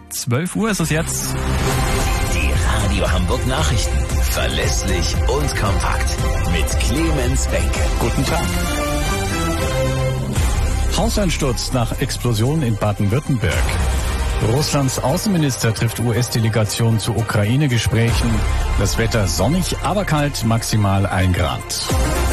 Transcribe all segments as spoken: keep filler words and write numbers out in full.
zwölf Uhr ist es jetzt. Die Radio Hamburg Nachrichten. Verlässlich und kompakt. Mit Clemens Benke. Guten Tag. Hauseinsturz nach Explosion in Baden-Württemberg. Russlands Außenminister trifft U S-Delegation zu Ukraine-Gesprächen. Das Wetter sonnig, aber kalt, maximal ein Grad.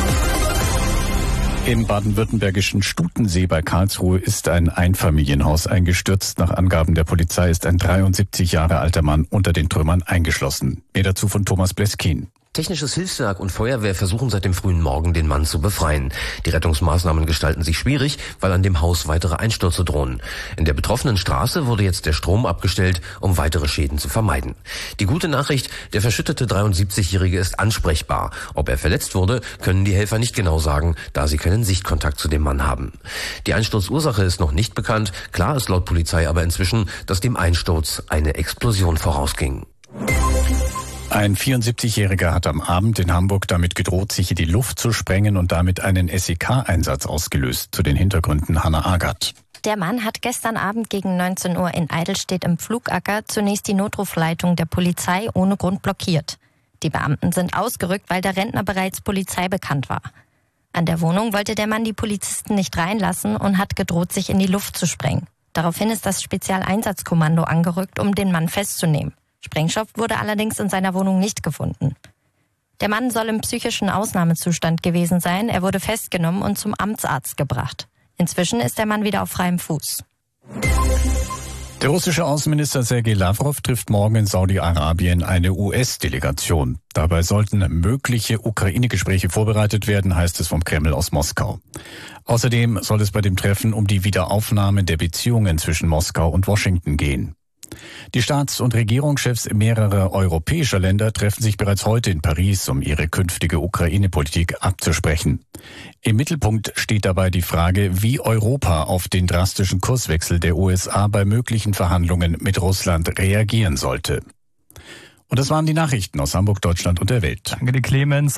Im baden-württembergischen Stutensee bei Karlsruhe ist ein Einfamilienhaus eingestürzt. Nach Angaben der Polizei ist ein dreiundsiebzig Jahre alter Mann unter den Trümmern eingeschlossen. Mehr dazu von Thomas Bleskin. Technisches Hilfswerk und Feuerwehr versuchen seit dem frühen Morgen, den Mann zu befreien. Die Rettungsmaßnahmen gestalten sich schwierig, weil an dem Haus weitere Einstürze drohen. In der betroffenen Straße wurde jetzt der Strom abgestellt, um weitere Schäden zu vermeiden. Die gute Nachricht, der verschüttete dreiundsiebzigjährige ist ansprechbar. Ob er verletzt wurde, können die Helfer nicht genau sagen, da sie keinen Sichtkontakt zu dem Mann haben. Die Einsturzursache ist noch nicht bekannt. Klar ist laut Polizei aber inzwischen, dass dem Einsturz eine Explosion vorausging. Ein vierundsiebzigjähriger hat am Abend in Hamburg damit gedroht, sich in die Luft zu sprengen und damit einen S E K-Einsatz ausgelöst. Zu den Hintergründen Hannah Agath. Der Mann hat gestern Abend gegen neunzehn Uhr in Eidelstedt im Pflugacker zunächst die Notrufleitung der Polizei ohne Grund blockiert. Die Beamten sind ausgerückt, weil der Rentner bereits Polizei bekannt war. An der Wohnung wollte der Mann die Polizisten nicht reinlassen und hat gedroht, sich in die Luft zu sprengen. Daraufhin ist das Spezialeinsatzkommando angerückt, um den Mann festzunehmen. Sprengstoff wurde allerdings in seiner Wohnung nicht gefunden. Der Mann soll im psychischen Ausnahmezustand gewesen sein. Er wurde festgenommen und zum Amtsarzt gebracht. Inzwischen ist der Mann wieder auf freiem Fuß. Der russische Außenminister Sergei Lavrov trifft morgen in Saudi-Arabien eine U S-Delegation. Dabei sollten mögliche Ukraine-Gespräche vorbereitet werden, heißt es vom Kreml aus Moskau. Außerdem soll es bei dem Treffen um die Wiederaufnahme der Beziehungen zwischen Moskau und Washington gehen. Die Staats- und Regierungschefs mehrerer europäischer Länder treffen sich bereits heute in Paris, um ihre künftige Ukraine-Politik abzusprechen. Im Mittelpunkt steht dabei die Frage, wie Europa auf den drastischen Kurswechsel der U S A bei möglichen Verhandlungen mit Russland reagieren sollte. Und das waren die Nachrichten aus Hamburg, Deutschland und der Welt. Danke dir, Clemens.